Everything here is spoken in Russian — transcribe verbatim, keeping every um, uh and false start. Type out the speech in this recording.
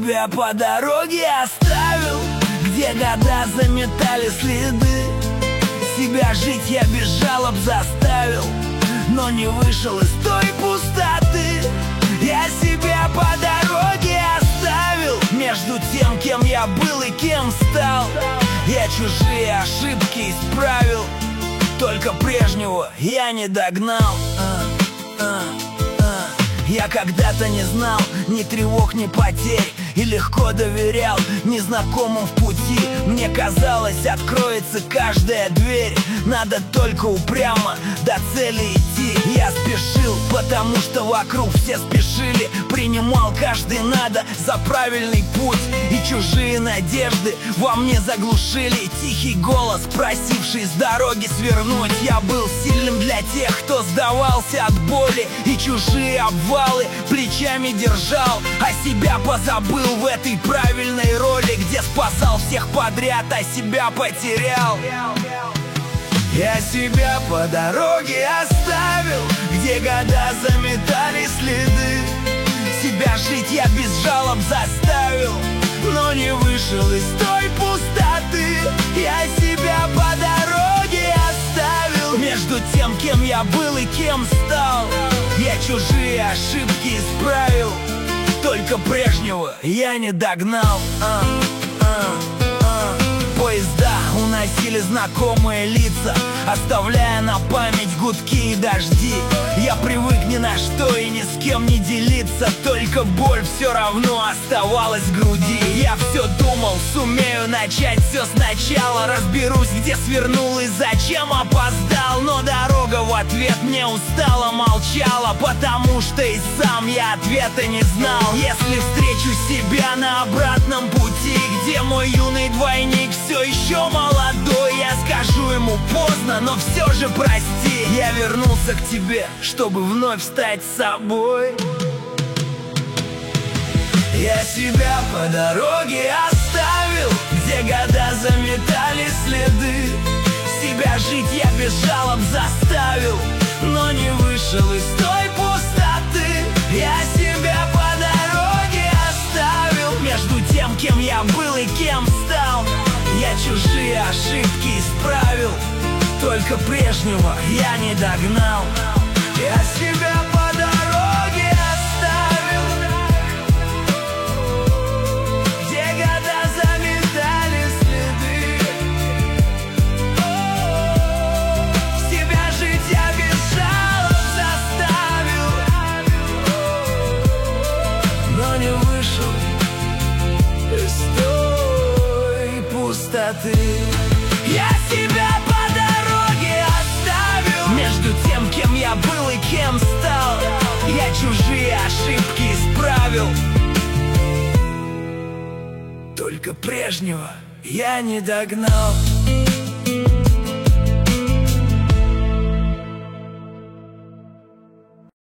себя по дороге оставил, где года заметали следы. Себя жить я без жалоб заставил, но не вышел из той пустоты. Я себя по дороге оставил между тем, кем я был и кем стал. Я чужие ошибки исправил, только прежнего я не догнал. а, а, а. Я когда-то не знал ни тревог, ни потерь, и легко доверял незнакомым в пути. Мне казалось, откроется каждая дверь, надо только упрямо до цели идти. Я спешил, потому что вокруг все спешили, принимал каждый надо за правильный путь. И чужие надежды во мне заглушили тихий голос, просивший с дороги свернуть. Я был сильным для тех, кто сдавался от боли, и чужие обвалы плечами держал, а себя позабыл в этой правильной роли, где спасал всех подряд, а себя потерял. Я себя по дороге оставил, где года заметали следы. Себя жить я без жалоб заставил, но не вышел из той пустоты. Я себя по дороге оставил между тем, кем я был и кем стал. Я чужие ошибки исправил, только прежнего я не догнал. а, а, а. Поезда уносили знакомые лица, оставляя на память гудки и дожди. Я привык ни на что и ни с кем не делиться, только боль все равно оставалась в груди. Я все думал, сумею начать все сначала, разберусь, где свернул и зачем опоздал. Но дорога в ответ мне устало молчала, потому что и сам я ответа не знал. Если встречу себя на обратном пути, где мой юный двойник все еще молодой, я скажу ему: поздно, но все же прости. Я вернулся к тебе, чтобы вновь стать собой. Я себя по дороге оставил, где года заметали следы. Себя жить я без жалоб заставил, но не вышел из той пустоты. Я себя по дороге оставил между тем, кем я был и кем стал. Я чужие ошибки исправил, только прежнего я не догнал. Я себя по дороге оставил, где года заметали следы. Себя жить я без жалоб заставил, но не вышел из той пустоты. Я себя по дороге оставил между тем, кем я был и кем стал. Я чужие ошибки исправил, только прежнего я не догнал.